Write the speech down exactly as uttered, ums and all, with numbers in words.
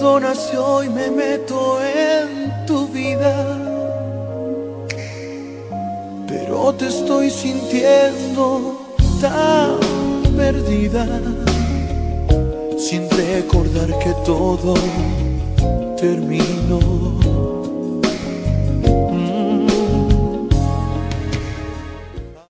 perdona si hoy me meto en tu vida, pero te estoy sintiendo tan perdida, sin recordar que todo terminó.